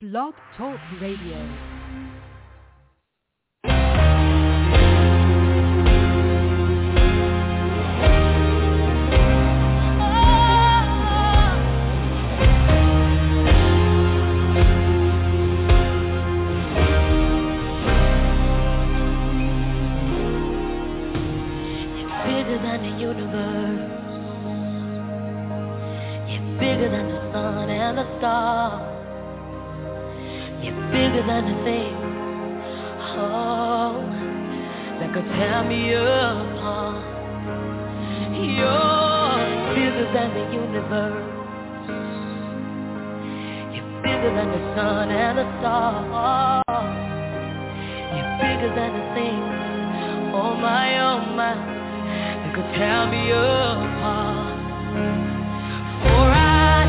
Blog Talk Radio. Than the thing, oh, that could tear me apart. You're bigger than the universe. You're bigger than the sun and the stars. You're bigger than the things, oh my, that could tear me apart. For I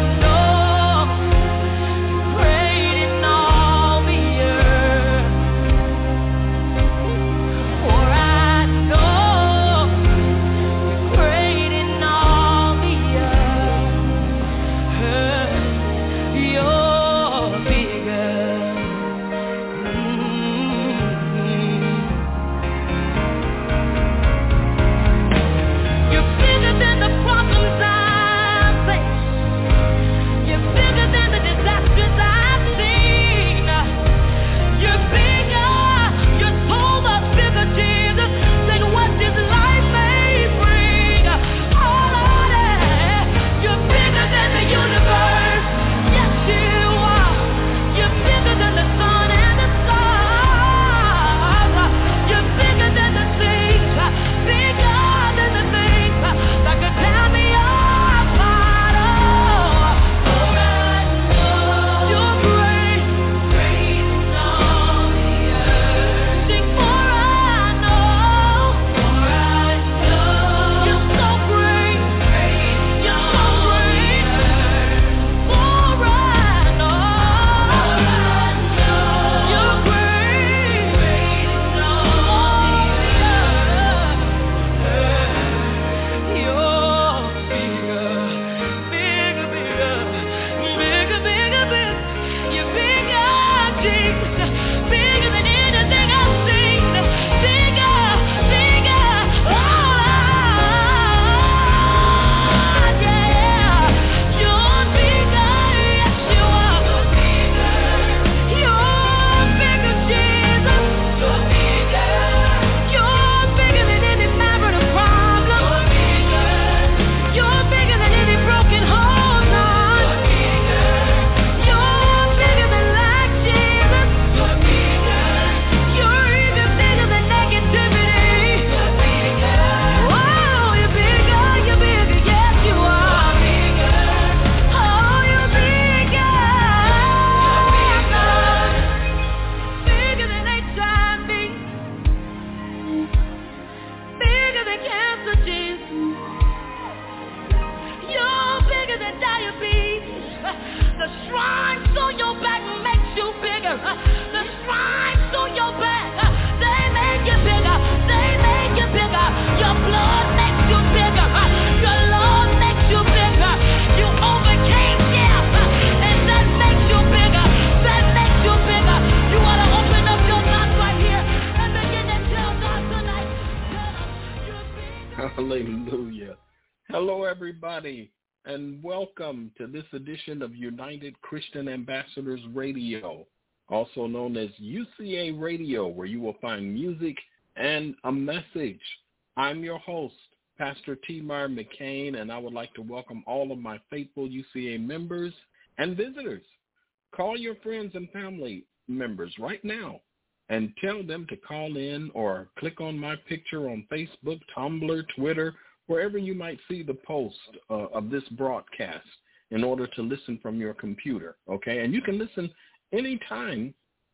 Hallelujah. Hello, everybody, and welcome to this edition of United Christian Ambassadors Radio, also known as UCA Radio, where you will find music and a message. I'm your host, Pastor T. Meyer McCain, and I would like to welcome all of my faithful UCA members and visitors. Call your friends and family members right now and tell them to call in or click on my picture on Facebook, Tumblr, Twitter, wherever you might see the post of this broadcast in order to listen from your computer, okay? And you can listen anytime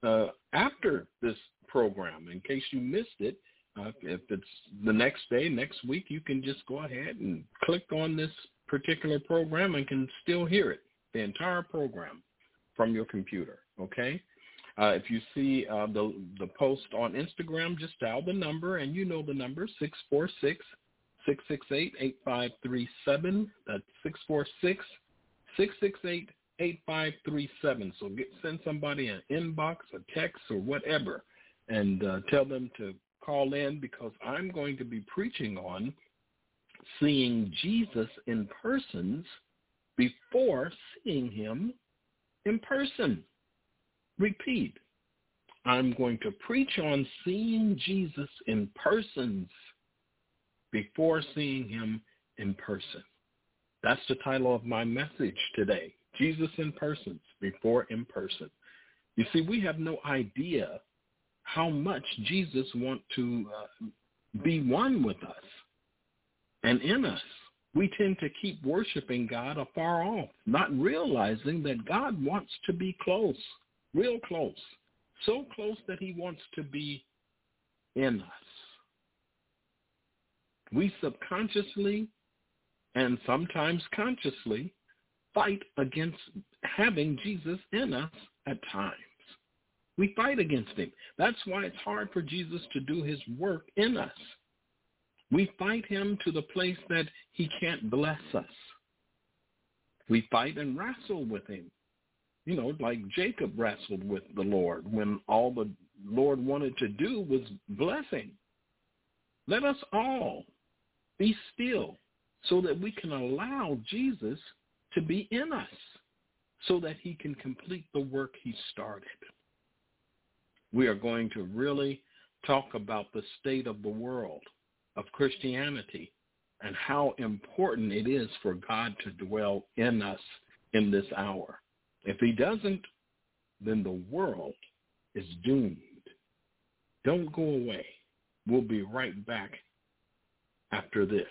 after this program. In case you missed it, if it's the next day, next week, you can just go ahead and click on this particular program and can still hear it, the entire program from your computer, okay? If you see the post on Instagram, just dial the number, and you know the number, 646-668-8537. That's 646-668-8537. 8537. So send somebody an inbox, a text, or whatever, and tell them to call in, because I'm going to be preaching on seeing Jesus in persons before seeing him in person. Repeat. I'm going to preach on seeing Jesus in persons before seeing him in person. That's the title of my message today. Jesus in persons before in person. You see, we have no idea how much Jesus wants to be one with us and in us. We tend to keep worshiping God afar off, not realizing that God wants to be close, real close, so close that he wants to be in us. We subconsciously and sometimes consciously fight against having Jesus in us at times. We fight against him. That's why it's hard for Jesus to do his work in us. We fight him to the place that he can't bless us. We fight and wrestle with him. You know, like Jacob wrestled with the Lord when all the Lord wanted to do was bless him. Let us all be still so that we can allow Jesus to be in us so that he can complete the work he started. We are going to really talk about the state of the world of Christianity and how important it is for God to dwell in us in this hour. If he doesn't, then the world is doomed. Don't go away. We'll be right back after this.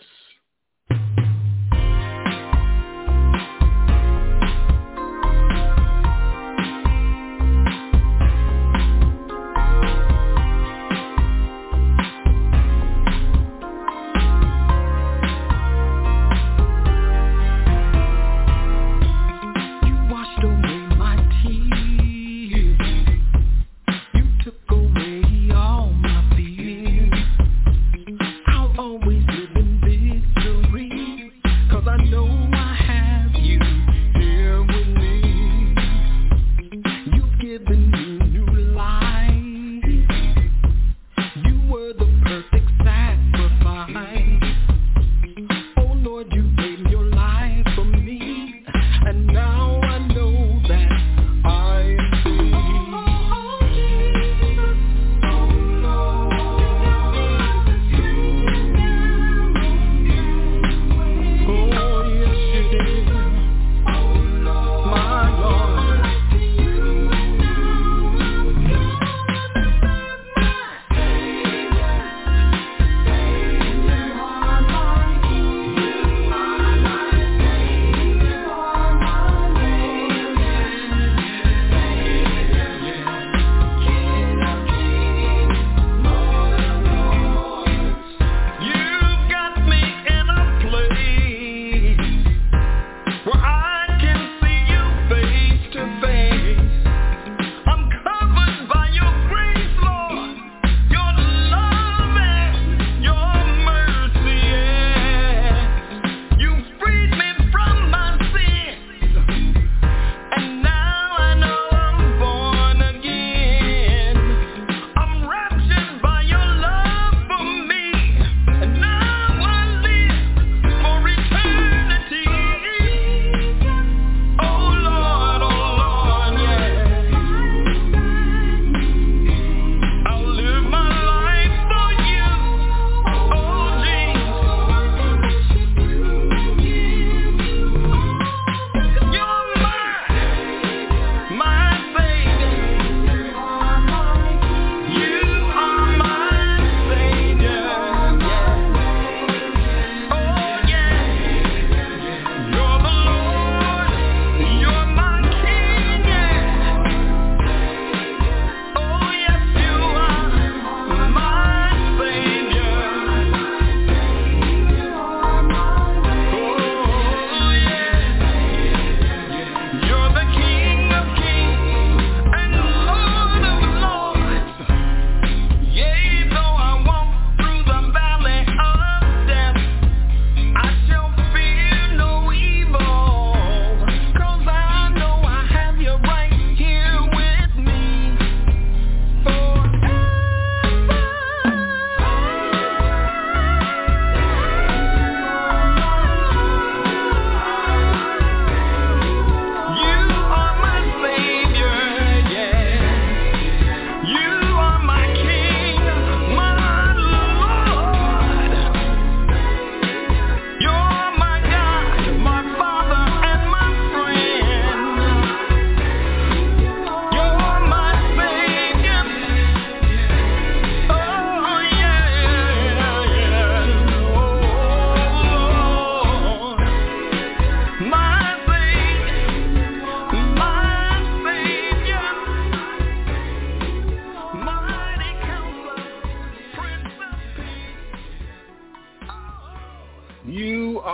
Always living big.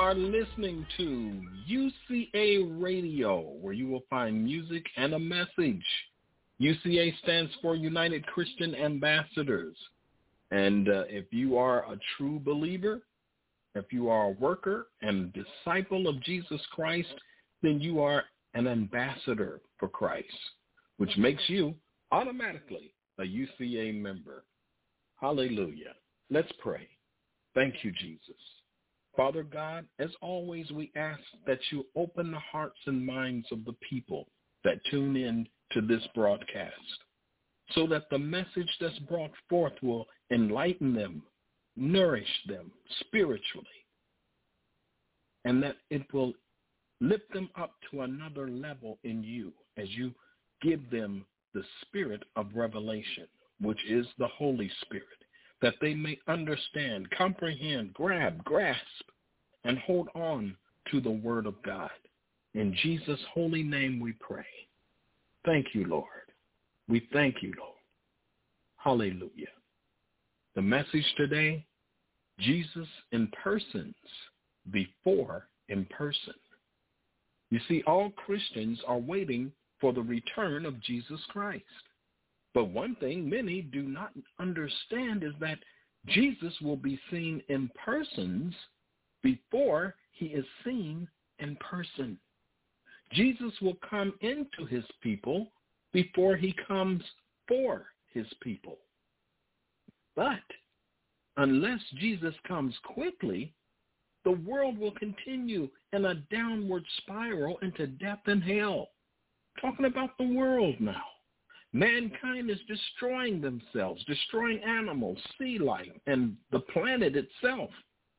are listening to UCA Radio, where you will find music and a message. UCA stands for United Christian Ambassadors. And if you are a true believer, if you are a worker and disciple of Jesus Christ, then you are an ambassador for Christ, which makes you automatically a UCA member. Hallelujah. Let's pray. Thank you, Jesus. Father God, as always, we ask that you open the hearts and minds of the people that tune in to this broadcast, so that the message that's brought forth will enlighten them, nourish them spiritually, and that it will lift them up to another level in you as you give them the spirit of revelation, which is the Holy Spirit, that they may understand, comprehend, grasp, and hold on to the Word of God. In Jesus' holy name we pray. Thank you, Lord. We thank you, Lord. Hallelujah. The message today, Jesus in persons before in person. You see, all Christians are waiting for the return of Jesus Christ. But one thing many do not understand is that Jesus will be seen in persons before he is seen in person. Jesus will come into his people before he comes for his people. But unless Jesus comes quickly, the world will continue in a downward spiral into death and hell. Talking about the world now. Mankind is destroying themselves, destroying animals, sea life, and the planet itself.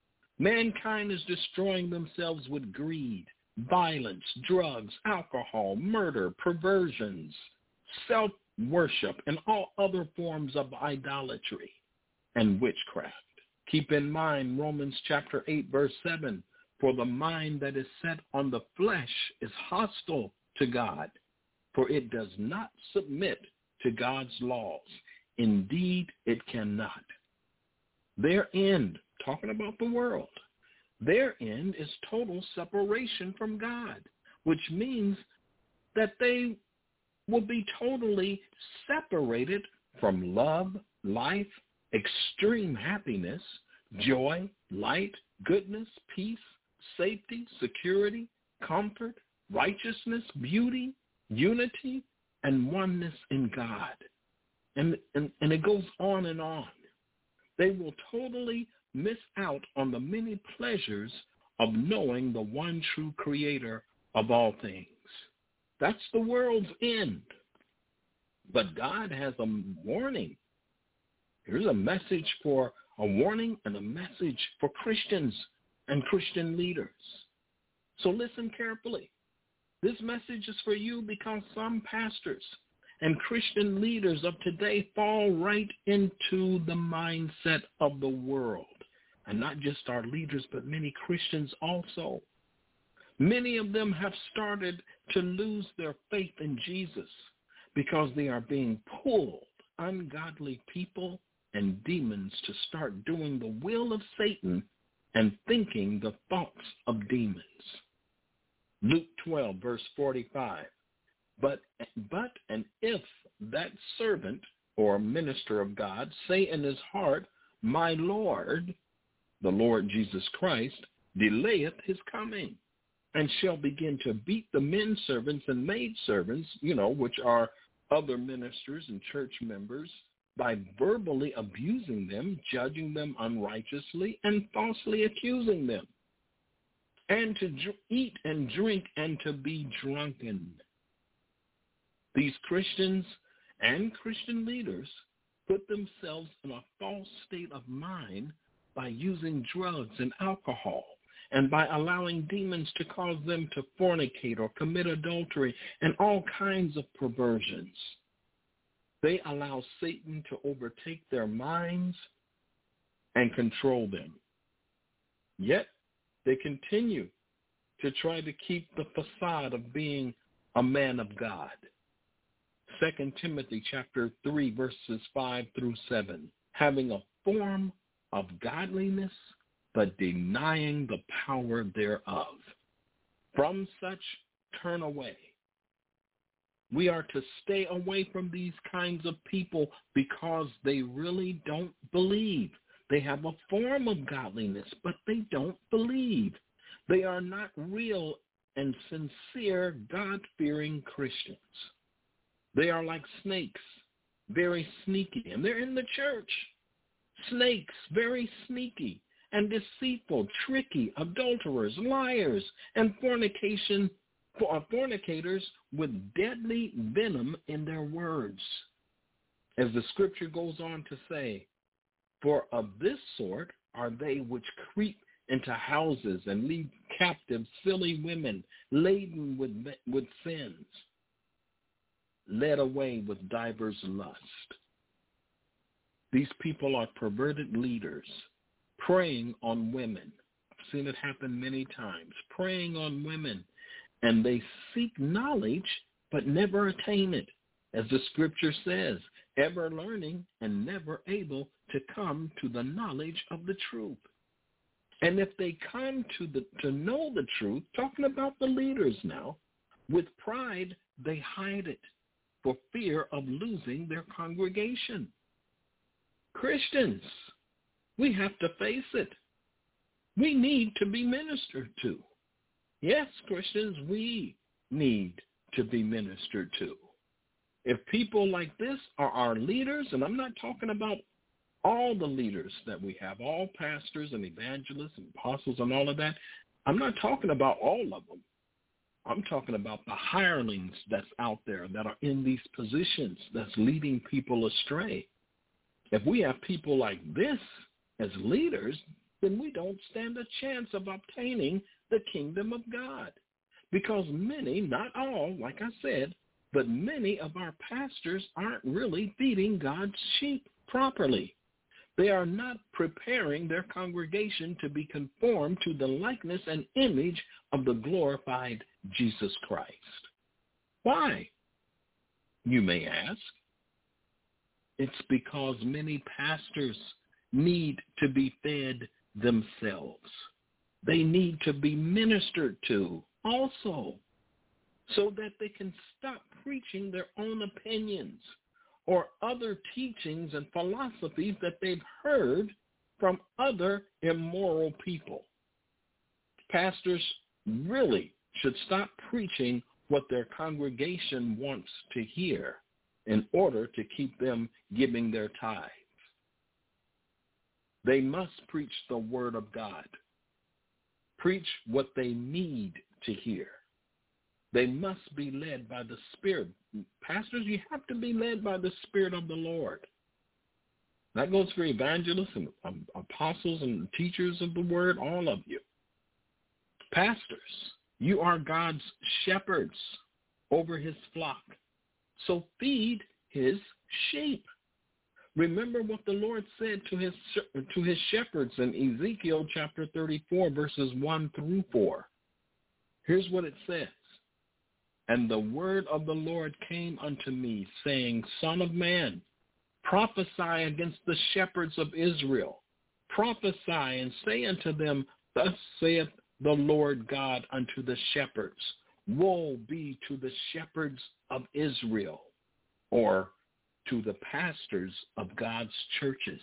Mankind is destroying themselves with greed, violence, drugs, alcohol, murder, perversions, self-worship, and all other forms of idolatry and witchcraft. Keep in mind Romans chapter 8, verse 7, for the mind that is set on the flesh is hostile to God, for it does not submit to God's laws. Indeed, it cannot. Their end, talking about the world, their end is total separation from God, which means that they will be totally separated from love, life, extreme happiness, joy, light, goodness, peace, safety, security, comfort, righteousness, beauty, unity, and oneness in God. And it goes on and on. They will totally miss out on the many pleasures of knowing the one true creator of all things. That's the world's end. But God has a warning. Here's a message for a warning and a message for Christians and Christian leaders. So listen carefully. This message is for you because some pastors and Christian leaders of today fall right into the mindset of the world. And not just our leaders, but many Christians also. Many of them have started to lose their faith in Jesus because they are being pulled, ungodly people and demons, to start doing the will of Satan and thinking the thoughts of demons. Luke 12, verse 45. But and if that servant or minister of God say in his heart, my Lord, the Lord Jesus Christ, delayeth his coming, and shall begin to beat the men servants and maid servants, which are other ministers and church members, by verbally abusing them, judging them unrighteously, and falsely accusing them, and to eat and drink and to be drunken. These Christians and Christian leaders put themselves in a false state of mind by using drugs and alcohol, and by allowing demons to cause them to fornicate or commit adultery and all kinds of perversions. They allow Satan to overtake their minds and control them. Yet they continue to try to keep the facade of being a man of God. 2 Timothy chapter 3, verses 5 through 7, having a form of godliness, but denying the power thereof. From such turn away. We are to stay away from these kinds of people because they really don't believe. They have a form of godliness, but they don't believe. They are not real and sincere, God-fearing Christians. They are like snakes, very sneaky, and they're in the church. Snakes, very sneaky and deceitful, tricky, adulterers, liars, and fornicators with deadly venom in their words. As the scripture goes on to say, for of this sort are they which creep into houses and lead captive silly women laden with sins, led away with divers lust. These people are perverted leaders, preying on women. I've seen it happen many times, preying on women. And they seek knowledge, but never attain it. As the scripture says, ever learning and never able to come to the knowledge of the truth. And if they come to know the truth, talking about the leaders now, with pride, they hide it for fear of losing their congregation. Christians, we have to face it. We need to be ministered to. Yes, Christians, we need to be ministered to. If people like this are our leaders, and I'm not talking about all the leaders that we have, all pastors and evangelists and apostles and all of that, I'm not talking about all of them. I'm talking about the hirelings that's out there that are in these positions that's leading people astray. If we have people like this as leaders, then we don't stand a chance of obtaining the kingdom of God. Because many, not all, like I said, but many of our pastors aren't really feeding God's sheep properly. They are not preparing their congregation to be conformed to the likeness and image of the glorified Jesus Christ. Why? You may ask. It's because many pastors need to be fed themselves. They need to be ministered to also, so that they can stop preaching their own opinions or other teachings and philosophies that they've heard from other immoral people. Pastors really should stop preaching what their congregation wants to hear in order to keep them giving their tithes. They must preach the word of God. Preach what they need to hear. They must be led by the Spirit. Pastors, you have to be led by the Spirit of the Lord. That goes for evangelists and apostles and teachers of the word, all of you. Pastors, you are God's shepherds over his flock. So feed his sheep. Remember what the Lord said to his shepherds in Ezekiel chapter 34, verses 1 through 4. Here's what it says. And the word of the Lord came unto me, saying, Son of man, prophesy against the shepherds of Israel. Prophesy and say unto them, Thus saith the Lord God unto the shepherds, Woe be to the shepherds of Israel, or to the pastors of God's churches,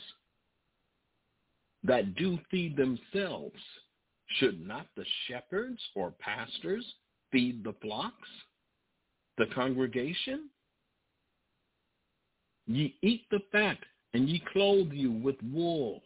that do feed themselves. Should not the shepherds or pastors feed the flocks, the congregation? Ye eat the fat, and ye clothe you with wool.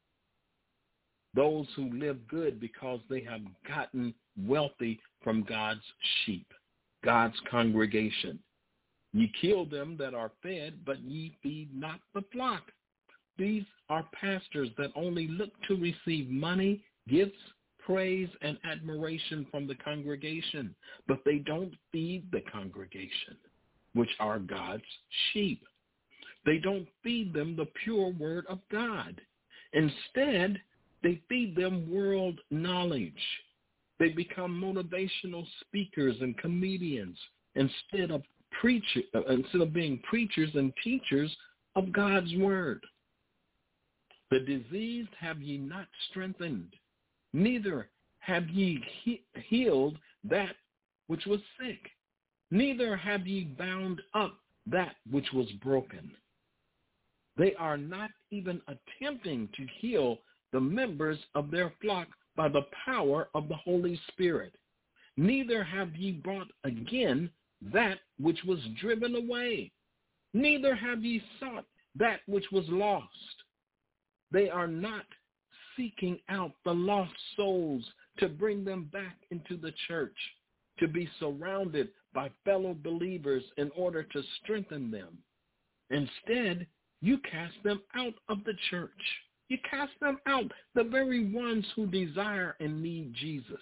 Those who live good because they have gotten wealthy from God's sheep, God's congregation. Ye kill them that are fed, but ye feed not the flock. These are pastors that only look to receive money, gifts, praise, and admiration from the congregation, but they don't feed the congregation, which are God's sheep. They don't feed them the pure word of God. Instead, they feed them world knowledge. They become motivational speakers and comedians instead of being preachers and teachers of God's word. The diseased have ye not strengthened, neither have ye healed that which was sick, neither have ye bound up that which was broken. They are not even attempting to heal the members of their flock by the power of the Holy Spirit. Neither have ye brought again that which was driven away, neither have ye sought that which was lost. They are not seeking out the lost souls to bring them back into the church, to be surrounded by fellow believers in order to strengthen them. Instead, you cast them out of the church. You cast them out, the very ones who desire and need Jesus.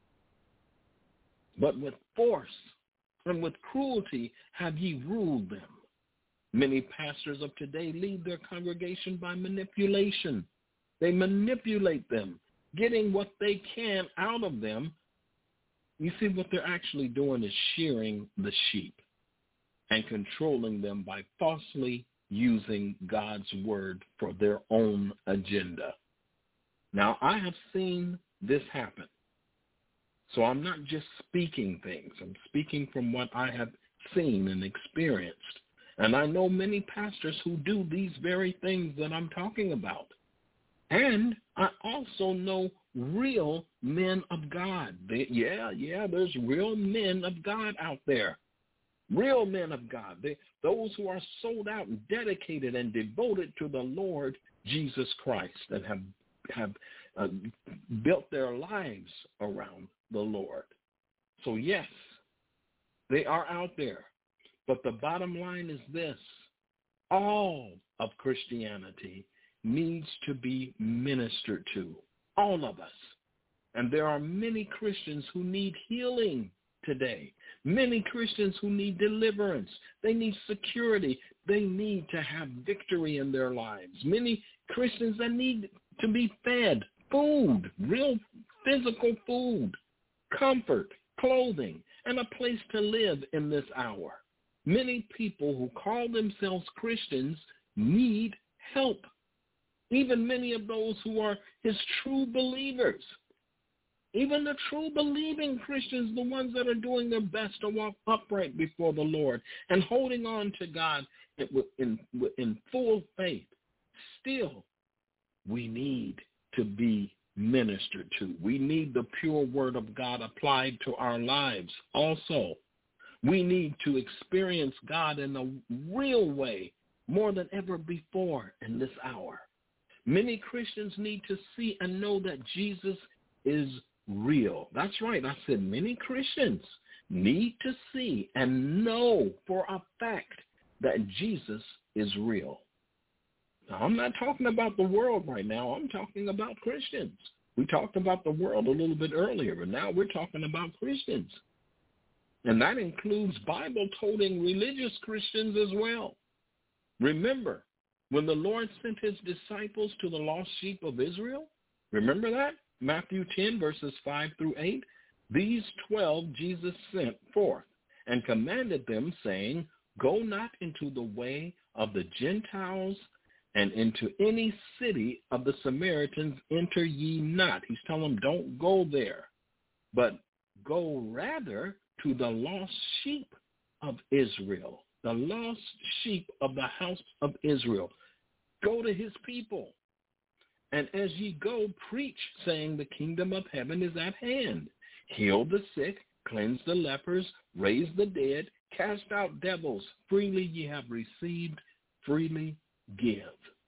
But with force and with cruelty have ye ruled them. Many pastors of today lead their congregation by manipulation. They manipulate them, getting what they can out of them. You see, what they're actually doing is shearing the sheep and controlling them by falsely using God's word for their own agenda. Now, I have seen this happen. So I'm not just speaking things. I'm speaking from what I have seen and experienced. And I know many pastors who do these very things that I'm talking about. And I also know real men of God. There's real men of God out there. Real men of God. Those who are sold out and dedicated and devoted to the Lord Jesus Christ and have built their lives around the Lord. So yes, they are out there. But the bottom line is this: all of Christianity needs to be ministered to, all of us. And there are many Christians who need healing today, many Christians who need deliverance. They need security. They need to have victory in their lives. Many Christians that need to be fed food, real physical food, comfort, clothing, and a place to live in this hour. Many people who call themselves Christians need help. Even many of those who are his true believers. Even the true believing Christians, the ones that are doing their best to walk upright before the Lord and holding on to God in full faith, still we need to be ministered to. We need the pure word of God applied to our lives also. We need to experience God in a real way more than ever before in this hour. Many Christians need to see and know that Jesus is real. That's right. I said many Christians need to see and know for a fact that Jesus is real. Now, I'm not talking about the world right now. I'm talking about Christians. We talked about the world a little bit earlier, but now we're talking about Christians. And that includes Bible-toting religious Christians as well. Remember, when the Lord sent his disciples to the lost sheep of Israel, remember that? Matthew 10, verses 5 through 8. These 12 Jesus sent forth and commanded them, saying, Go not into the way of the Gentiles, and into any city of the Samaritans enter ye not. He's telling them, don't go there, but go rather to the lost sheep of Israel, the lost sheep of the house of Israel. Go to his people. And as ye go, preach, saying, the kingdom of heaven is at hand. Heal the sick, cleanse the lepers, raise the dead, cast out devils. Freely ye have received, freely give.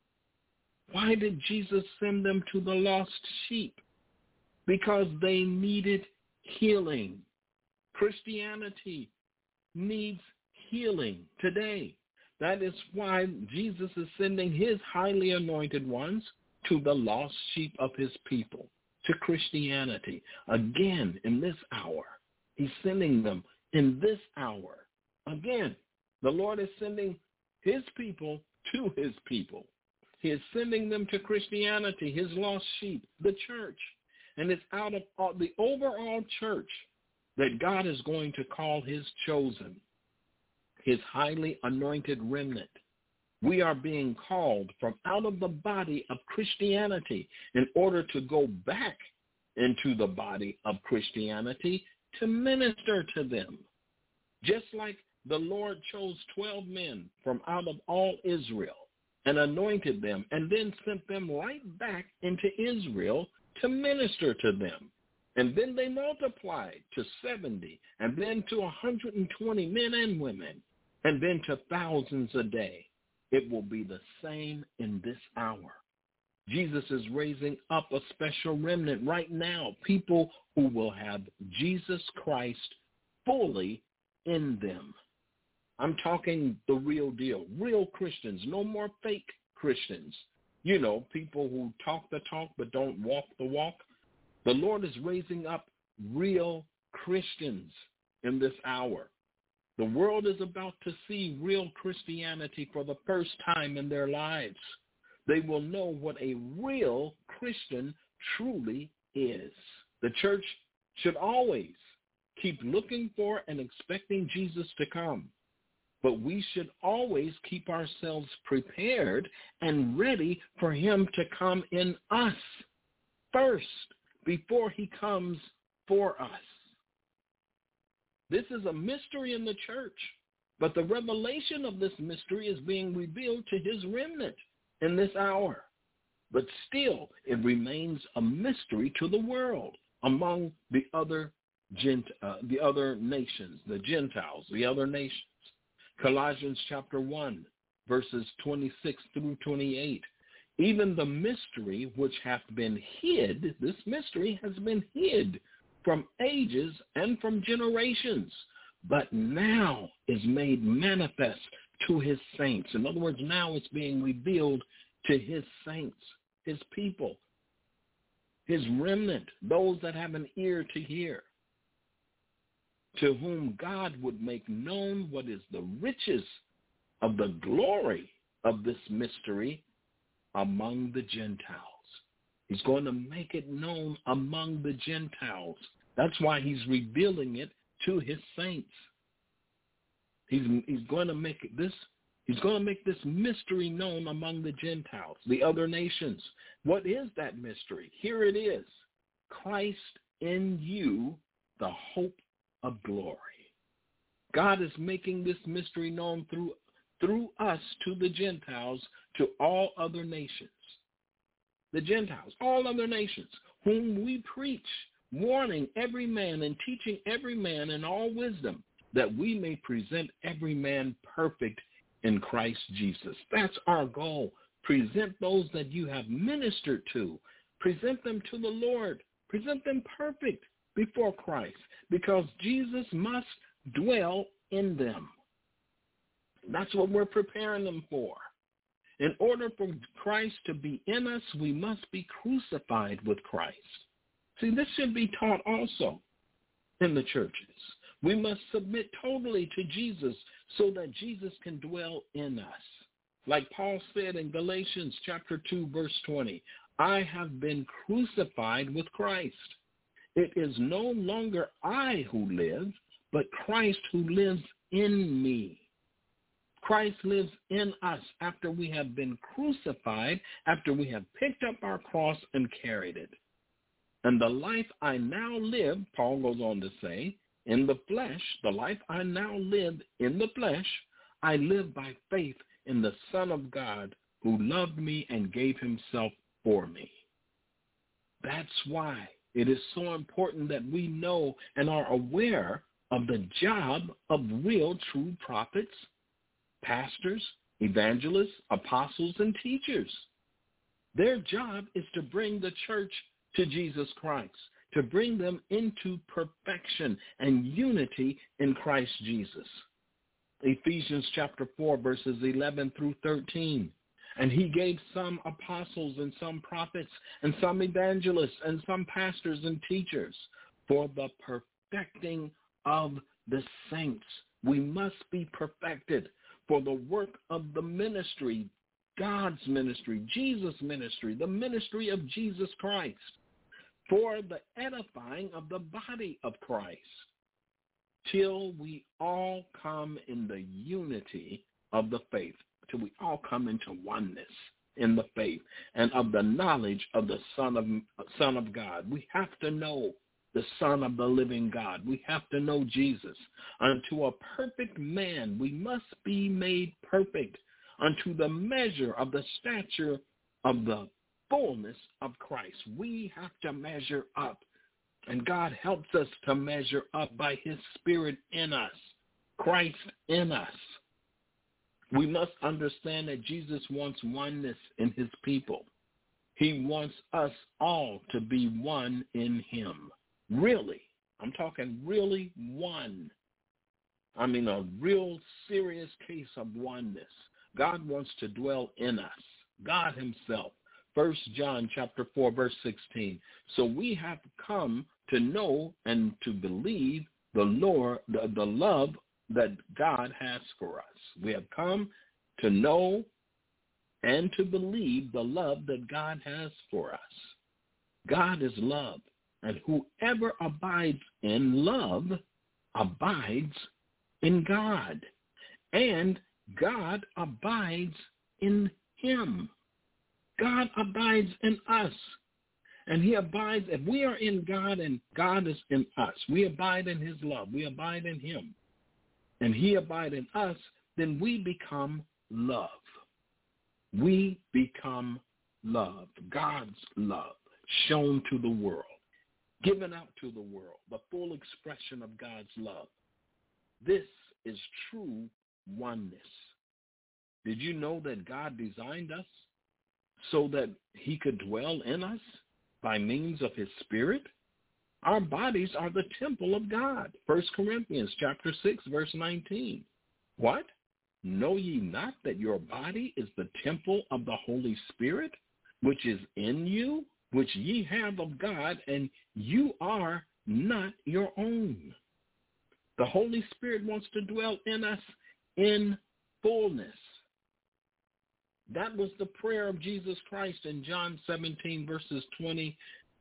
Why did Jesus send them to the lost sheep? Because they needed healing. Christianity needs healing today. That is why Jesus is sending his highly anointed ones to the lost sheep of his people, to Christianity. Again, in this hour, he's sending them in this hour. Again, the Lord is sending his people to his people. He is sending them to Christianity, his lost sheep, the church. And it's out of the overall church that God is going to call his chosen, his highly anointed remnant. We are being called from out of the body of Christianity in order to go back into the body of Christianity to minister to them. Just like the Lord chose 12 men from out of all Israel and anointed them and then sent them right back into Israel to minister to them. And then they multiplied to 70 and then to 120 men and women and then to thousands a day. It will be the same in this hour. Jesus is raising up a special remnant right now, people who will have Jesus Christ fully in them. I'm talking the real deal, real Christians, no more fake Christians. You know, people who talk the talk but don't walk the walk. The Lord is raising up real Christians in this hour. The world is about to see real Christianity for the first time in their lives. They will know what a real Christian truly is. The church should always keep looking for and expecting Jesus to come. But we should always keep ourselves prepared and ready for him to come in us first before he comes for us. This is a mystery in the church, but the revelation of this mystery is being revealed to his remnant in this hour. But still, it remains a mystery to the world among the other nations, the Gentiles, the other nations. Colossians chapter 1, verses 26 through 28. Even the mystery which hath been hid, this mystery has been hid from ages and from generations, but now is made manifest to his saints. In other words, now it's being revealed to his saints, his people, his remnant, those that have an ear to hear, to whom God would make known what is the riches of the glory of this mystery among the Gentiles. He's going to make it known among the Gentiles. That's why he's revealing it to his saints. He's going to make this mystery known among the Gentiles, the other nations. What is that mystery? Here it is. Christ in you, the hope of glory. God is making this mystery known through us to the Gentiles, to all other nations. The Gentiles, all other nations, whom we preach, warning every man and teaching every man in all wisdom, that we may present every man perfect in Christ Jesus. That's our goal. Present those that you have ministered to. Present them to the Lord. Present them perfect before Christ, because Jesus must dwell in them. That's what we're preparing them for. In order for Christ to be in us, we must be crucified with Christ. See, this should be taught also in the churches. We must submit totally to Jesus so that Jesus can dwell in us. Like Paul said in Galatians chapter 2, verse 20, I have been crucified with Christ. It is no longer I who live, but Christ who lives in me. Christ lives in us after we have been crucified, after we have picked up our cross and carried it. And the life I now live, Paul goes on to say, in the flesh, the life I now live in the flesh, I live by faith in the Son of God who loved me and gave himself for me. That's why it is so important that we know and are aware of the job of real true prophets, pastors, evangelists, apostles, and teachers. Their job is to bring the church to Jesus Christ, to bring them into perfection and unity in Christ Jesus. Ephesians chapter 4, verses 11 through 13. And he gave some apostles and some prophets and some evangelists and some pastors and teachers for the perfecting of the saints. We must be perfected for the work of the ministry, God's ministry, Jesus' ministry, the ministry of Jesus Christ, for the edifying of the body of Christ, till we all come in the unity of the faith, till we all come into oneness in the faith and of the knowledge of the Son of God. We have to know the Son of the living God. We have to know Jesus. Unto a perfect man we must be made perfect, unto the measure of the stature of the fullness of Christ. We have to measure up, and God helps us to measure up by his Spirit in us, Christ in us. We must understand that Jesus wants oneness in his people. He wants us all to be one in him. Really, I'm talking really one. I mean, a real serious case of oneness. God wants to dwell in us, God himself. 1 John chapter 4, verse 16. So we have come to know and to believe the love that God has for us. We have come to know and to believe the love that God has for us. God is love, and whoever abides in love abides in God, and God abides in him. God abides in us, and he abides. If we are in God and God is in us, we abide in his love. We abide in him, and he abides in us, then we become love. We become love, God's love, shown to the world, given out to the world, the full expression of God's love. This is true oneness. Did you know that God designed us so that he could dwell in us by means of his Spirit? Our bodies are the temple of God. 1 Corinthians chapter 6, verse 19. What? Know ye not that your body is the temple of the Holy Spirit, which is in you, which ye have of God, and you are not your own? The Holy Spirit wants to dwell in us in fullness. That was the prayer of Jesus Christ in John 17, verses 20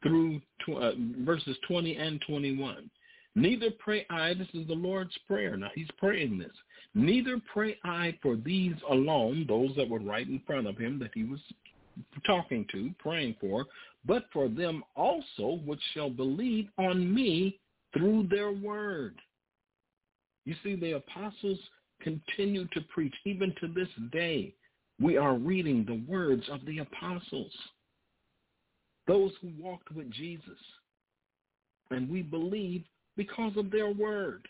and 21. Neither pray I, this is the Lord's Prayer. Now he's praying this. Neither pray I for these alone, those that were right in front of him that he was talking to, praying for, but for them also which shall believe on me through their word. You see, the apostles continue to preach. Even to this day, we are reading the words of the apostles, those who walked with Jesus. And we believe because of their word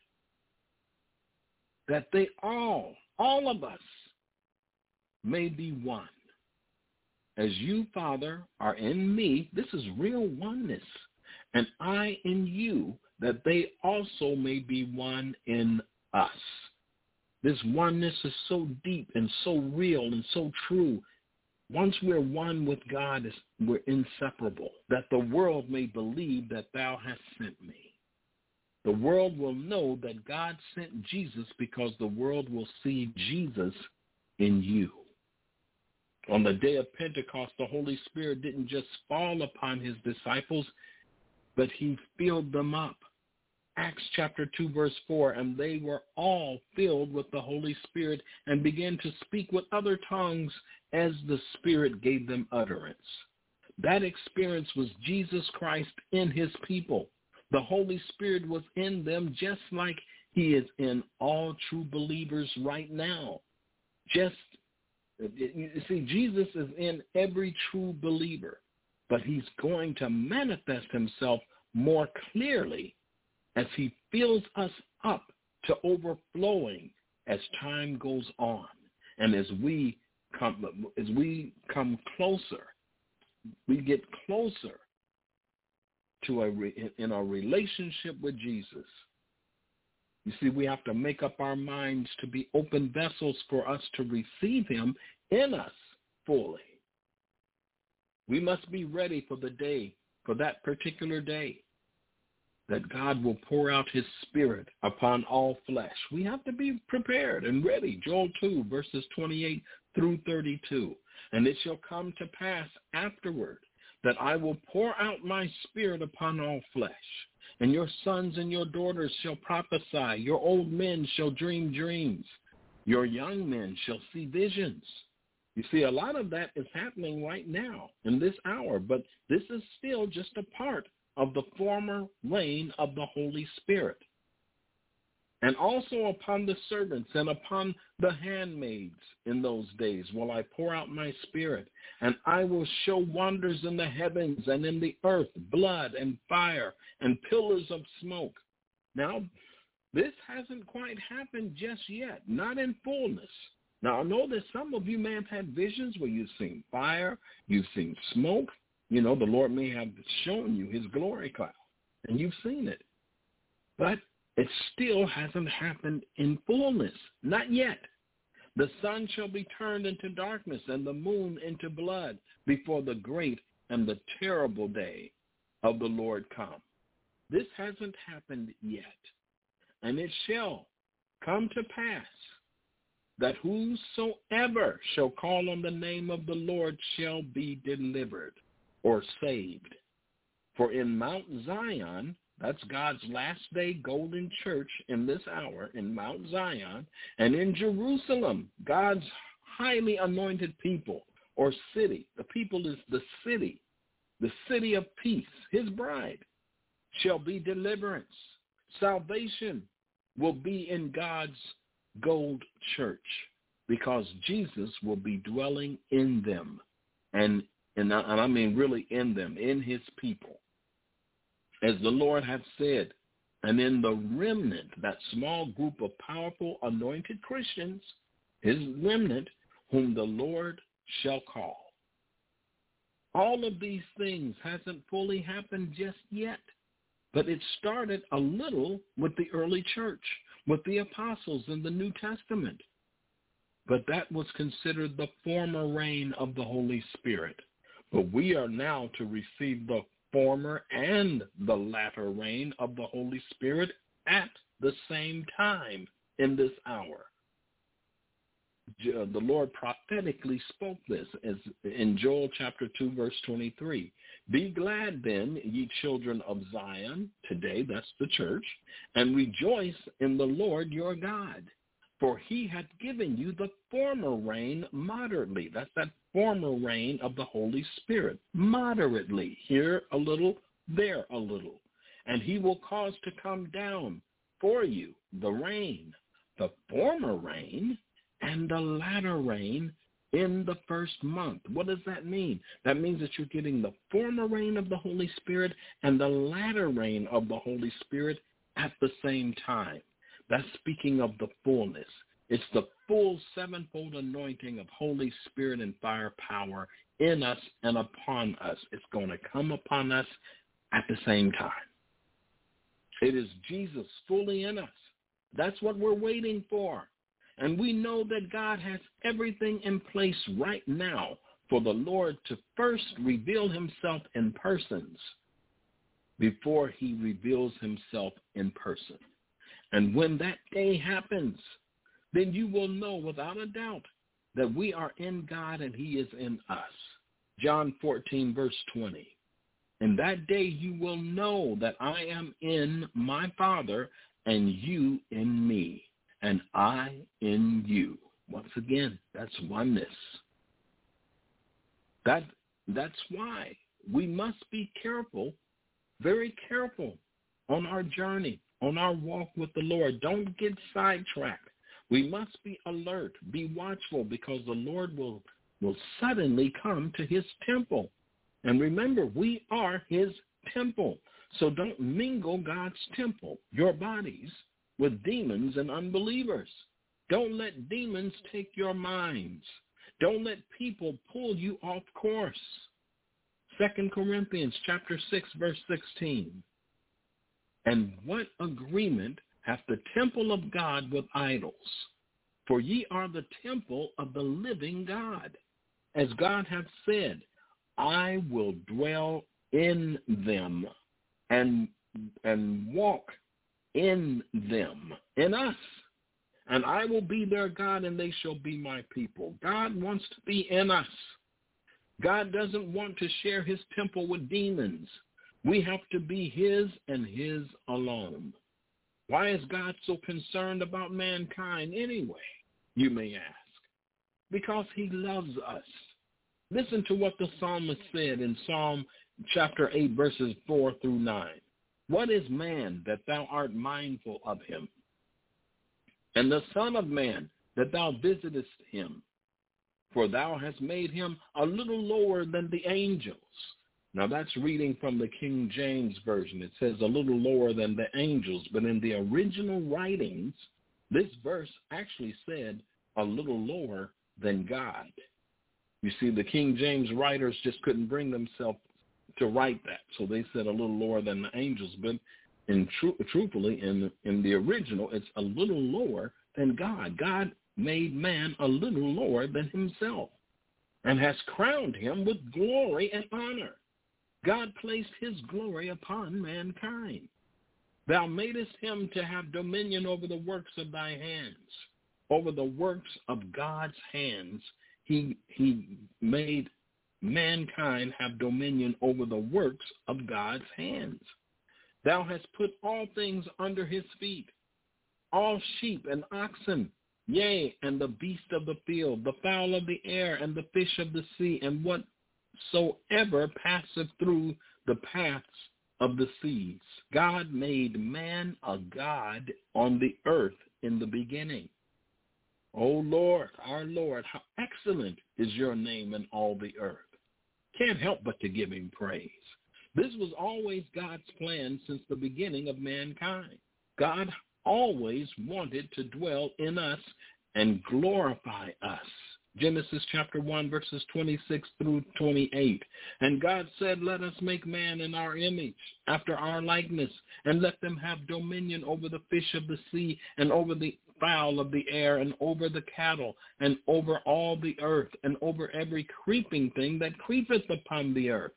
that they all of us may be one. As you, Father, are in me, this is real oneness, and I in you, that they also may be one in us. This oneness is so deep and so real and so true. Once we're one with God, we're inseparable, that the world may believe that thou hast sent me. The world will know that God sent Jesus because the world will see Jesus in you. On the day of Pentecost, the Holy Spirit didn't just fall upon his disciples, but he filled them up. Acts chapter 2, verse 4, and they were all filled with the Holy Spirit and began to speak with other tongues as the Spirit gave them utterance. That experience was Jesus Christ in his people. The Holy Spirit was in them just like he is in all true believers right now. You see, Jesus is in every true believer, but he's going to manifest himself more clearly as he fills us up to overflowing as time goes on. And as we come closer, we get closer to in a relationship with Jesus. You see, we have to make up our minds to be open vessels for us to receive him in us fully. We must be ready for the day, for that particular day, that God will pour out his Spirit upon all flesh. We have to be prepared and ready. Joel 2, verses 28 through 32. And it shall come to pass afterward that I will pour out my Spirit upon all flesh. And your sons and your daughters shall prophesy. Your old men shall dream dreams. Your young men shall see visions. You see, a lot of that is happening right now in this hour, but this is still just a part of the former reign of the Holy Spirit. And also upon the servants and upon the handmaids in those days will I pour out my Spirit, and I will show wonders in the heavens and in the earth, blood and fire and pillars of smoke. Now, this hasn't quite happened just yet, not in fullness. Now, I know that some of you may have had visions where you've seen fire, you've seen smoke. You know, the Lord may have shown you his glory cloud, and you've seen it. But it still hasn't happened in fullness, not yet. The sun shall be turned into darkness and the moon into blood before the great and the terrible day of the Lord come. This hasn't happened yet. And it shall come to pass that whosoever shall call on the name of the Lord shall be delivered or saved. For in Mount Zion, that's God's last day golden church in this hour, in Mount Zion, and in Jerusalem, God's highly anointed people or city. The people is the city of peace, his bride, shall be deliverance. Salvation will be in God's gold church because Jesus will be dwelling in them, and I mean really in them, in his people. As the Lord hath said, and in the remnant, that small group of powerful anointed Christians, his remnant, whom the Lord shall call. All of these things hasn't fully happened just yet, but it started a little with the early church, with the apostles in the New Testament. But that was considered the former reign of the Holy Spirit. But we are now to receive the former and the latter reign of the Holy Spirit at the same time in this hour. The Lord prophetically spoke this as in Joel chapter 2, verse 23. Be glad then, ye children of Zion, today, that's the church, and rejoice in the Lord your God. For he hath given you the former rain moderately. That's that former reign of the Holy Spirit. Moderately. Here a little, there a little. And he will cause to come down for you the rain, the former rain, and the latter rain in the first month. What does that mean? That means that you're getting the former rain of the Holy Spirit and the latter rain of the Holy Spirit at the same time. That's speaking of the fullness. It's the full sevenfold anointing of Holy Spirit and fire power in us and upon us. It's going to come upon us at the same time. It is Jesus fully in us. That's what we're waiting for. And we know that God has everything in place right now for the Lord to first reveal himself in persons before he reveals himself in person. And when that day happens, then you will know without a doubt that we are in God and he is in us. John 14, verse 20. In that day you will know that I am in my Father and you in me, and I in you. Once again, that's oneness. That's why we must be careful, very careful on our journey, on our walk with the Lord. Don't get sidetracked. We must be alert, be watchful, because the Lord will suddenly come to his temple. And remember, we are his temple. So don't mingle God's temple, your bodies, with demons and unbelievers. Don't let demons take your minds. Don't let people pull you off course. 2 Corinthians chapter 6, verse 16. And what agreement hath the temple of God with idols? For ye are the temple of the living God. As God hath said, I will dwell in them and walk in them, in us. And I will be their God, and they shall be my people. God wants to be in us. God doesn't want to share his temple with demons. We have to be his and his alone. Why is God so concerned about mankind anyway, you may ask? because he loves us. Listen to what the psalmist said in Psalm chapter 8, verses 4 through 9. What is man that thou art mindful of him? And the son of man that thou visitest him? For thou hast made him a little lower than the angels. Now that's reading from the King James Version. It says a little lower than the angels, but in the original writings, this verse actually said a little lower than God. You see, the King James writers just couldn't bring themselves to write that, so they said a little lower than the angels. But truthfully, in the original, it's a little lower than God. God made man a little lower than himself and has crowned him with glory and honor. God placed his glory upon mankind. Thou madest him to have dominion over the works of thy hands. Over the works of God's hands, he made mankind have dominion over the works of God's hands. Thou hast put all things under his feet, all sheep and oxen, yea, and the beast of the field, the fowl of the air, and the fish of the sea, and whatsoever passeth through the paths of the seas. God made man a god on the earth in the beginning. O Lord, our Lord, how excellent is your name in all the earth. Can't help but to give him praise. This was always God's plan since the beginning of mankind. God always wanted to dwell in us and glorify us. Genesis chapter 1, verses 26 through 28. And God said, let us make man in our image, after our likeness, and let them have dominion over the fish of the sea, and over the fowl of the air, and over the cattle, and over all the earth, and over every creeping thing that creepeth upon the earth.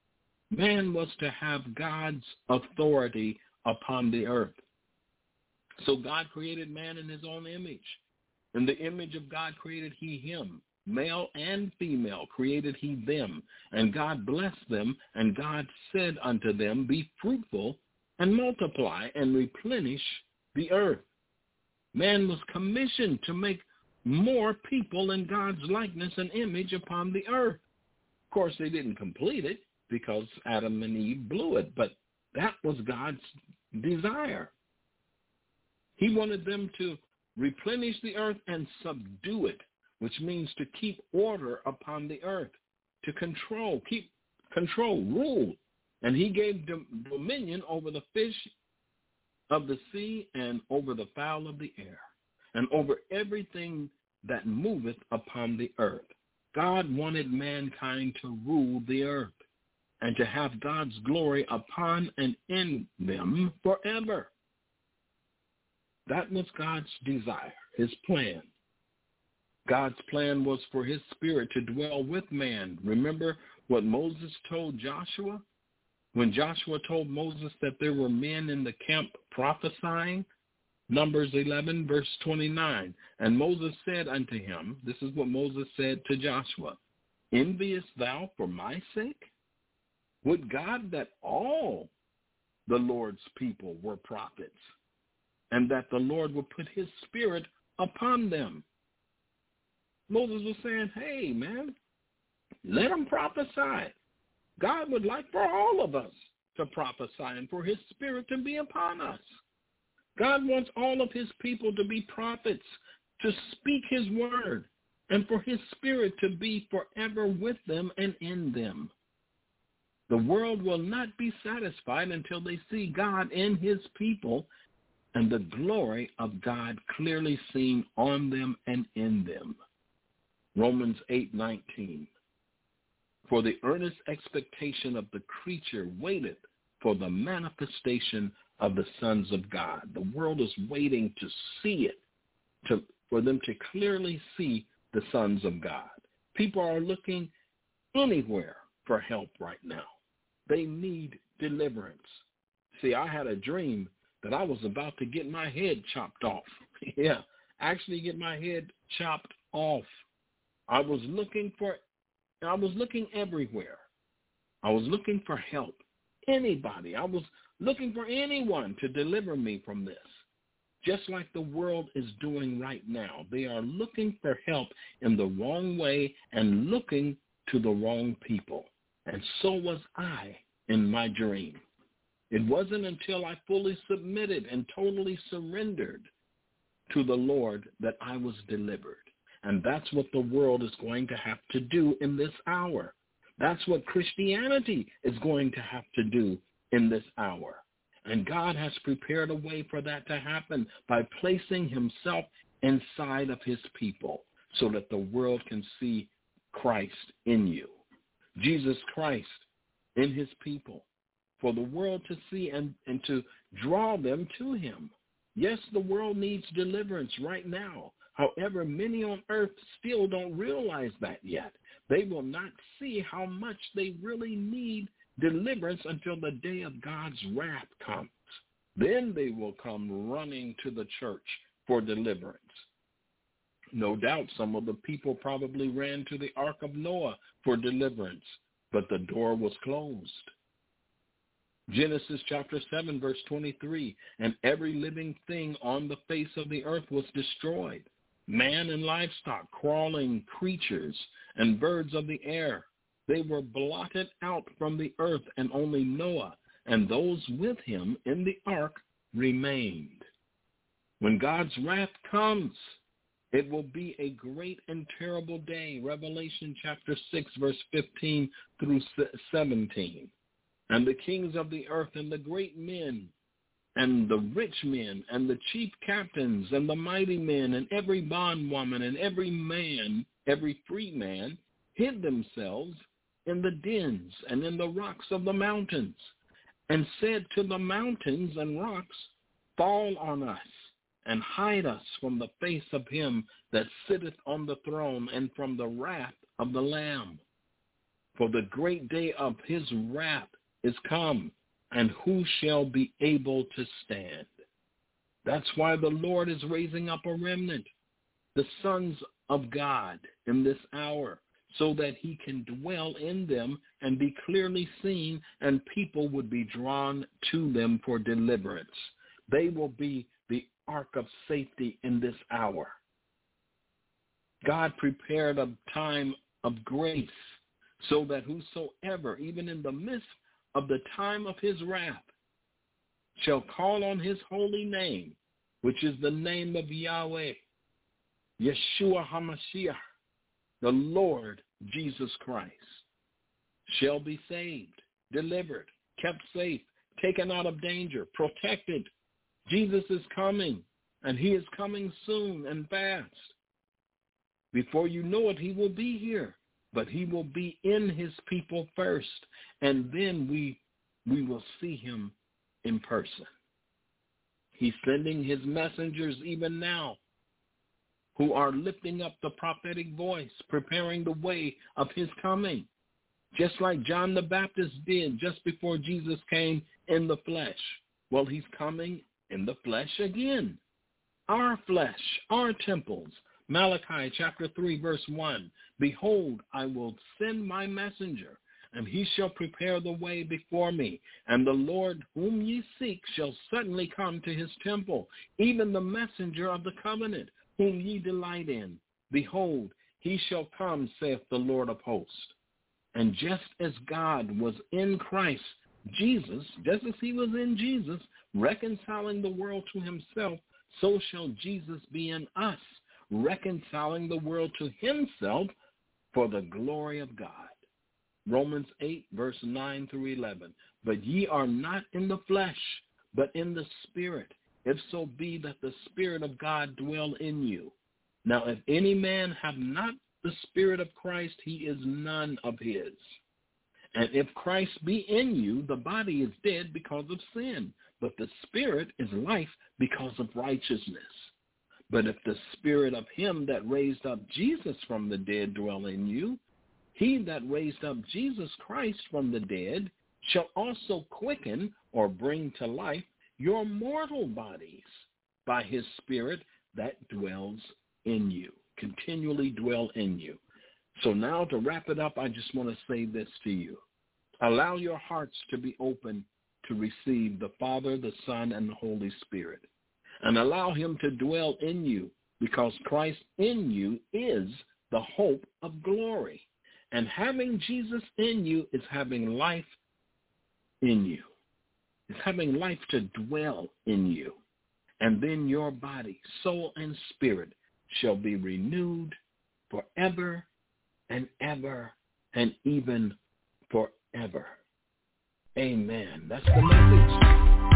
Man was to have God's authority upon the earth. So God created man in his own image. In the image of God created he him. Male and female created he them. And God blessed them, and God said unto them, be fruitful and multiply and replenish the earth. Man was commissioned to make more people in God's likeness and image upon the earth. Of course, they didn't complete it because Adam and Eve blew it, but that was God's desire. He wanted them to replenish the earth and subdue it, which means to keep order upon the earth, to control, rule. And he gave dominion over the fish of the sea and over the fowl of the air and over everything that moveth upon the earth. God wanted mankind to rule the earth and to have God's glory upon and in them forever. That was God's desire, his plan. God's plan was for his spirit to dwell with man. Remember what Moses told Joshua? When Joshua told Moses that there were men in the camp prophesying, Numbers 11, verse 29, and Moses said unto him, this is what Moses said to Joshua, enviest thou for my sake? Would God that all the Lord's people were prophets, and that the Lord would put his spirit upon them. Moses was saying, hey, man, let them prophesy. God would like for all of us to prophesy and for his spirit to be upon us. God wants all of his people to be prophets, to speak his word, and for his spirit to be forever with them and in them. The world will not be satisfied until they see God in his people and the glory of God clearly seen on them and in them. Romans 8:19. For the earnest expectation of the creature waiteth for the manifestation of the sons of God. The world is waiting to see it, for them to clearly see the sons of God. People are looking anywhere for help right now. They need deliverance. See, I had a dream that I was about to get my head chopped off. Yeah, actually get my head chopped off. I was looking everywhere. I was looking for help. Anybody. I was looking for anyone to deliver me from this. just like the world is doing right now. They are looking for help in the wrong way and looking to the wrong people. And so was I in my dream. It wasn't until I fully submitted and totally surrendered to the Lord that I was delivered. And that's what the world is going to have to do in this hour. That's what Christianity is going to have to do in this hour. And God has prepared a way for that to happen by placing himself inside of his people so that the world can see Christ in you. Jesus Christ in his people, for the world to see and to draw them to him. Yes, the world needs deliverance right now. However, many on earth still don't realize that yet. They will not see how much they really need deliverance until the day of God's wrath comes. Then they will come running to the church for deliverance. No doubt some of the people probably ran to the Ark of Noah for deliverance, but the door was closed. Genesis chapter 7, verse 23, and every living thing on the face of the earth was destroyed, man and livestock, crawling creatures, and birds of the air. They were blotted out from the earth, and only Noah and those with him in the ark remained. When God's wrath comes, it will be a great and terrible day. Revelation chapter 6, verse 15 through 17. And the kings of the earth and the great men and the rich men and the chief captains and the mighty men and every bondwoman and every man, every free man, hid themselves in the dens and in the rocks of the mountains, and said to the mountains and rocks, fall on us, and hide us from the face of him that sitteth on the throne and from the wrath of the Lamb. For the great day of his wrath is come, and who shall be able to stand? That's why the Lord is raising up a remnant, the sons of God, in this hour, so that he can dwell in them and be clearly seen, and people would be drawn to them for deliverance. They will be the ark of safety in this hour. God prepared a time of grace so that whosoever, even in the midst of the time of his wrath, shall call on his holy name, which is the name of Yahweh, Yeshua HaMashiach, the Lord Jesus Christ, shall be saved, delivered, kept safe, taken out of danger, protected. Jesus is coming, and he is coming soon and fast. Before you know it, he will be here, but he will be in his people first, and then we will see him in person. He's sending his messengers even now, who are lifting up the prophetic voice, preparing the way of his coming, just like John the Baptist did just before Jesus came in the flesh. Well, he's coming in the flesh again. Our flesh, our temples. Malachi chapter 3, verse 1, behold, I will send my messenger, and he shall prepare the way before me. And the Lord whom ye seek shall suddenly come to his temple, even the messenger of the covenant, whom ye delight in. Behold, he shall come, saith the Lord of hosts. And just as God was in Christ Jesus, just as he was in Jesus, reconciling the world to himself, so shall Jesus be in us, reconciling the world to himself for the glory of God. Romans 8, verse 9 through 11. But ye are not in the flesh, but in the Spirit, if so be that the Spirit of God dwell in you. Now, if any man have not the Spirit of Christ, he is none of his. And if Christ be in you, the body is dead because of sin, but the Spirit is life because of righteousness. But if the Spirit of him that raised up Jesus from the dead dwell in you, he that raised up Jesus Christ from the dead shall also quicken or bring to life your mortal bodies by his Spirit that dwells in you, continually dwell in you. So now to wrap it up, I just want to say this to you. Allow your hearts to be open to receive the Father, the Son, and the Holy Spirit. and allow him to dwell in you, because Christ in you is the hope of glory. And having Jesus in you is having life in you. It's having life to dwell in you. And then your body, soul, and spirit shall be renewed forever and ever and even forever. Amen. That's the message.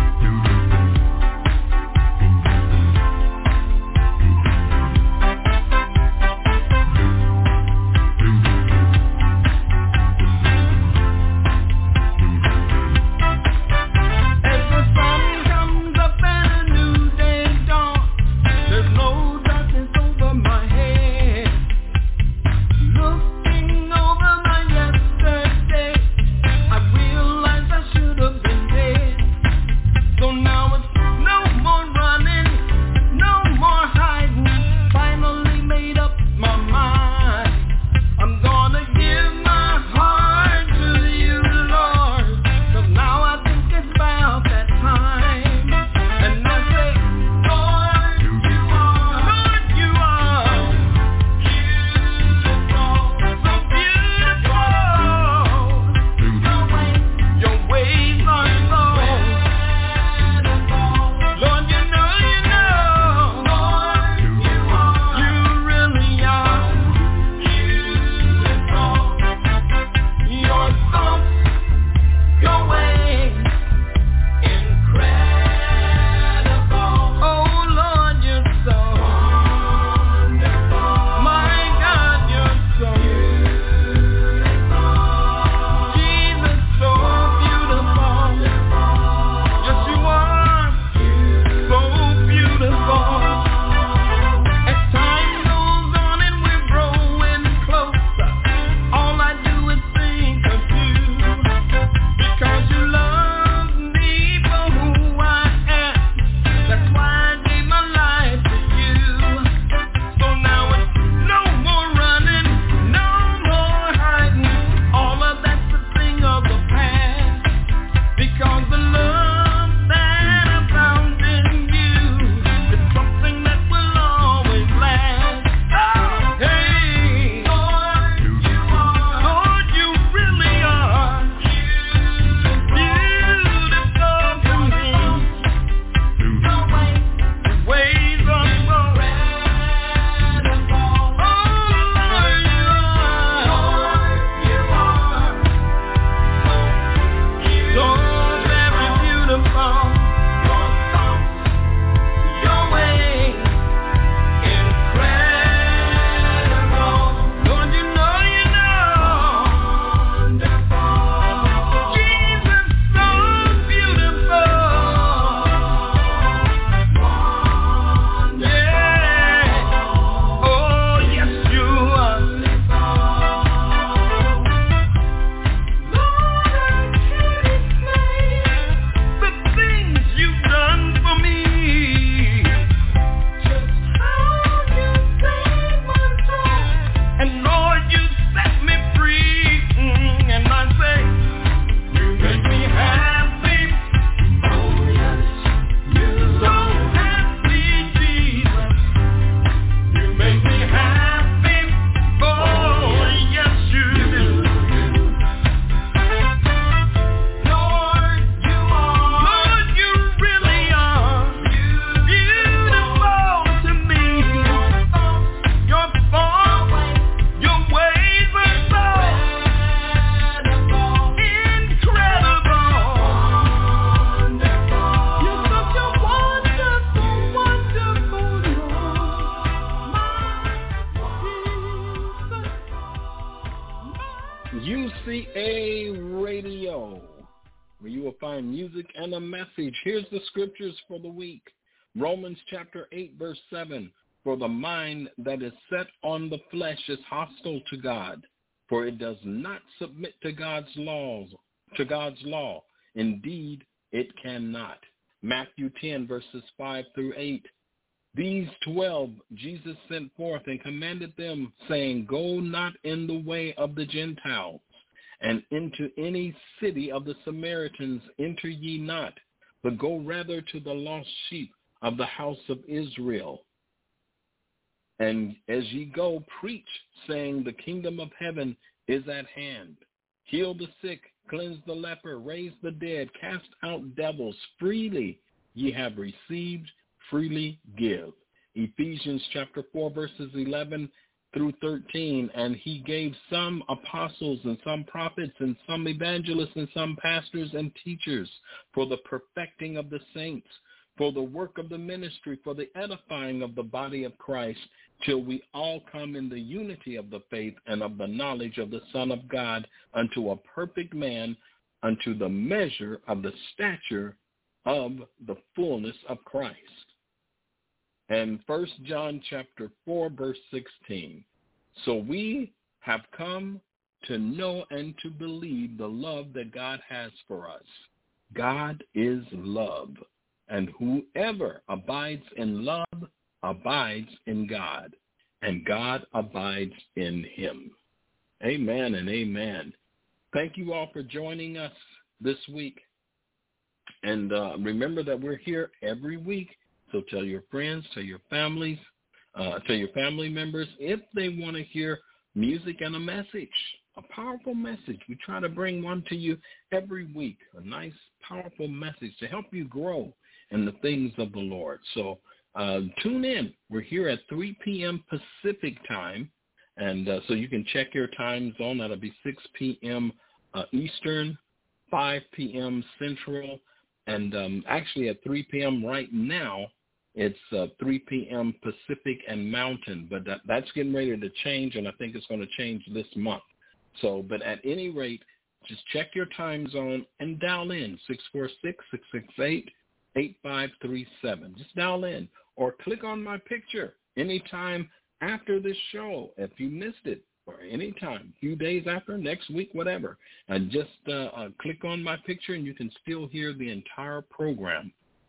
UCA Radio, where you will find music and a message. Here's the scriptures for the week. Romans chapter 8, verse 7. For the mind that is set on the flesh is hostile to God, for it does not submit to God's law. Indeed, it cannot. Matthew 10, verses 5 through 8. These 12 Jesus sent forth and commanded them, saying, Go not in the way of the Gentiles, and into any city of the Samaritans enter ye not, but go rather to the lost sheep of the house of Israel. And as ye go, preach, saying, the kingdom of heaven is at hand. Heal the sick, cleanse the leper, raise the dead, cast out devils. Freely ye have received, freely give. Ephesians chapter 4, verses 11 through 13. And he gave some apostles and some prophets and some evangelists and some pastors and teachers for the perfecting of the saints, for the work of the ministry, for the edifying of the body of Christ, till we all come in the unity of the faith and of the knowledge of the Son of God, unto a perfect man, unto the measure of the stature of the fullness of Christ. And 1 John chapter 4, verse 16. So we have come to know and to believe the love that God has for us. God is love, and whoever abides in love abides in God, and God abides in him. Amen and amen. Thank you all for joining us this week. And remember that we're here every week. So tell your friends, tell your families, tell your family members if they want to hear music and a message, a powerful message. We try to bring one to you every week, a nice, powerful message to help you grow in the things of the Lord. So tune in. We're here at 3 p.m. Pacific time, and so you can check your time zone. That'll be 6 p.m. Eastern, 5 p.m. Central, and actually at 3 p.m. right now, it's 3 p.m. Pacific and Mountain, but that's getting ready to change, and I think it's going to change this month. So, but at any rate, just check your time zone and dial in 646-668-8537. Just dial in or click on my picture anytime after this show if you missed it, or anytime, a few days after, next week, whatever. And just click on my picture and you can still hear the entire program.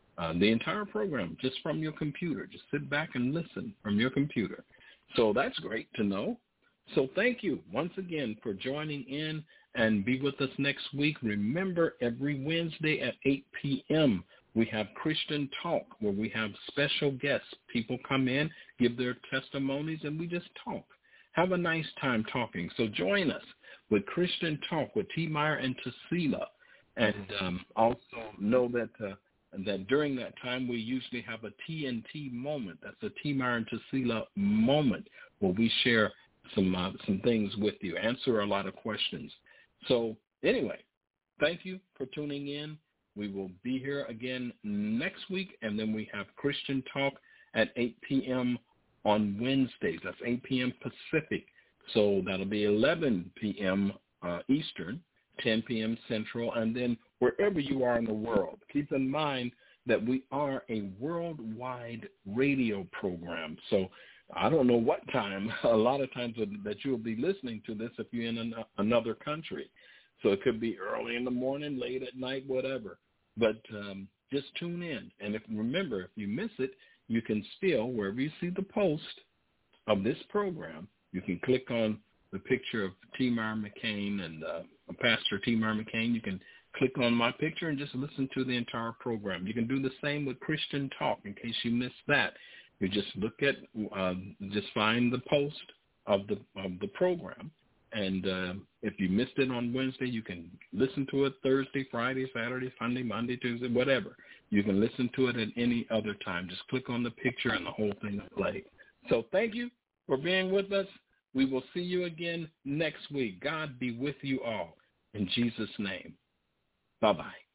Just from your computer. Just sit back and listen from your computer. So that's great to know. So thank you once again for joining in, and be with us next week. Remember, every Wednesday at 8 p.m., we have Christian Talk, where we have special guests. People come in, give their testimonies, and we just talk. Have a nice time talking. So join us with Christian Talk with T. Meyer and Tesila. And also know that that during that time we usually have a TNT moment. That's a T. Meyer and Tesila moment where we share some things with you, answer a lot of questions. So anyway, thank you for tuning in. We will be here again next week, and then we have Christian Talk at 8 p.m. on Wednesdays. That's 8 p.m. Pacific. So that'll be 11 p.m. Eastern, 10 p.m. Central, and then wherever you are in the world. Keep in mind that we are a worldwide radio program. So I don't know what time, a lot of times that you'll be listening to this if you're in another country. So it could be early in the morning, late at night, whatever. But just tune in. And remember, if you miss it, you can still, wherever you see the post of this program, you can click on the picture of T. Meyer McCain and Pastor T. Meyer McCain. You can click on my picture and just listen to the entire program. You can do the same with Christian Talk in case you missed that. You just look at, just find the post of the program. And if you missed it on Wednesday, you can listen to it Thursday, Friday, Saturday, Sunday, Monday, Tuesday, whatever. You can listen to it at any other time. Just click on the picture and the whole thing will play. So thank you for being with us. We will see you again next week. God be with you all. In Jesus' name. Bye-bye.